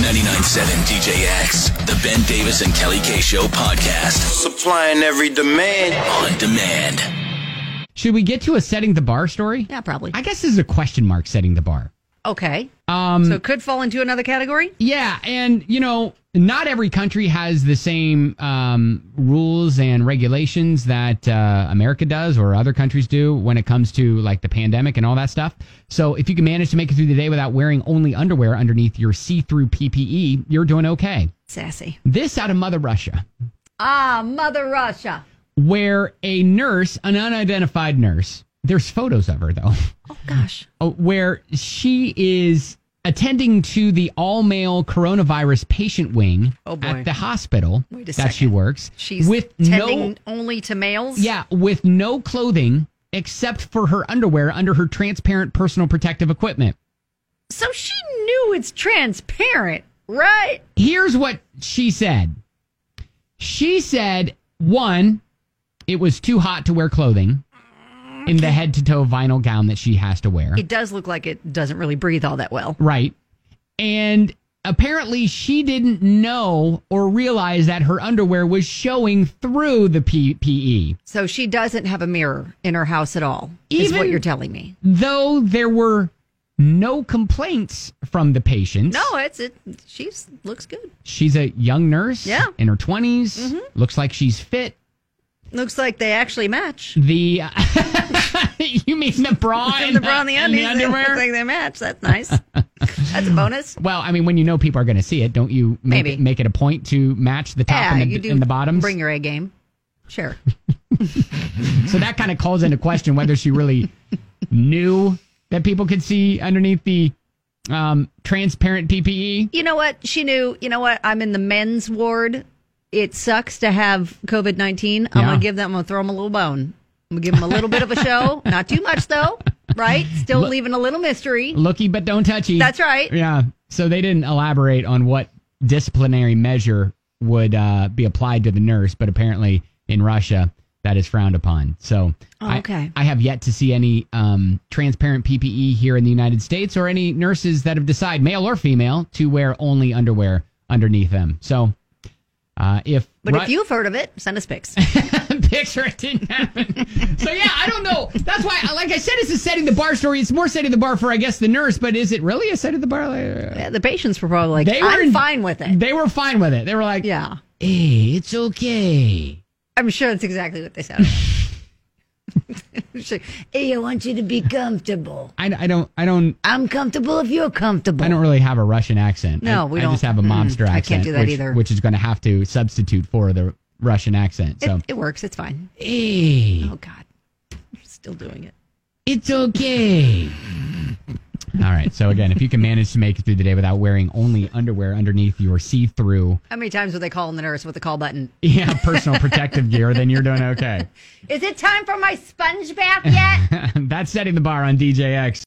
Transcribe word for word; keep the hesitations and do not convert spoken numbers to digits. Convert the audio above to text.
ninety-nine point seven D J X, the Ben Davis and Kelly K Show podcast. Supplying every demand. On demand. Should we get to a setting the bar story? Yeah, probably. I guess this is a question mark, setting the bar. Okay. Um, so it could fall into another category? Yeah, and, you know, not every country has the same um, rules and regulations that uh, America does or other countries do when it comes to, like, the pandemic and all that stuff. So if you can manage to make it through the day without wearing only underwear underneath your see-through P P E, you're doing okay. Sassy. This out of Mother Russia. Ah, Mother Russia. Where a nurse, an unidentified nurse, there's photos of her, though. Oh, gosh. Where she is attending to the all-male coronavirus patient wing oh boy. at the hospital Wait a that second. she works. She's with tending no, only to males? Yeah, with no clothing except for her underwear under her transparent personal protective equipment. So she knew it's transparent, right? Here's what she said. She said, one, it was too hot to wear clothing in the head-to-toe vinyl gown that she has to wear. It does look like it doesn't really breathe all that well. Right. And apparently she didn't know or realize that her underwear was showing through the P P E. So she doesn't have a mirror in her house at all, is Even what you're telling me. Though there were no complaints from the patients. No, it's it. She looks good. She's a young nurse. Yeah. In her twenties. Mm-hmm. Looks like she's fit. Looks like they actually match. The you mean the bra and the bra and the, and undies, the underwear? Looks like they match. That's nice. That's a bonus. Well, I mean, when you know people are going to see it, don't you make Maybe. it, make it a point to match the top Yeah, and, you the, do and the bottoms? Bring your A game. Sure. So that kind of calls into question whether she really knew that people could see underneath the um, transparent P P E. You know what? She knew, you know what? I'm in the men's ward. It sucks to have COVID nineteen. I'm Yeah. going to give them, I'm going to throw them a little bone. I'm going to give them a little bit of a show. Not too much, though. Right? Still Look- leaving a little mystery. Looky but don't touchy. That's right. Yeah. So they didn't elaborate on what disciplinary measure would uh, be applied to the nurse, but apparently in Russia that is frowned upon. So Oh, okay. I, I have yet to see any um, transparent P P E here in the United States or any nurses that have decided, male or female, to wear only underwear underneath them. So uh, if But Ru- if you've heard of it, send us pics. picture it didn't happen. So yeah, I don't know. That's why, like I said, it's a setting the bar story. It's more setting the bar for, I guess, the nurse. But is it really a setting the bar? Yeah, the patients were probably like, They were I'm in- fine with it. They were fine with it. They were like, Yeah. hey, it's okay. I'm sure that's exactly what they said. Hey, I want you to be comfortable. I, I don't, I don't, I'm comfortable if you're comfortable. I don't really have a Russian accent. No, I, we I don't. just have a Mm, mobster I accent. can't do that which, either. Which is going to have to substitute for the Russian accent. So, It, it works. It's fine. hey, Oh, God. You're still doing it. it's okay. All right. So again, if you can manage to make it through the day without wearing only underwear underneath your see-through, How many times would they call in the nurse with the call button? yeah, personal protective gear, then you're doing okay. Is it time for my sponge bath yet? That's setting the bar on D J X.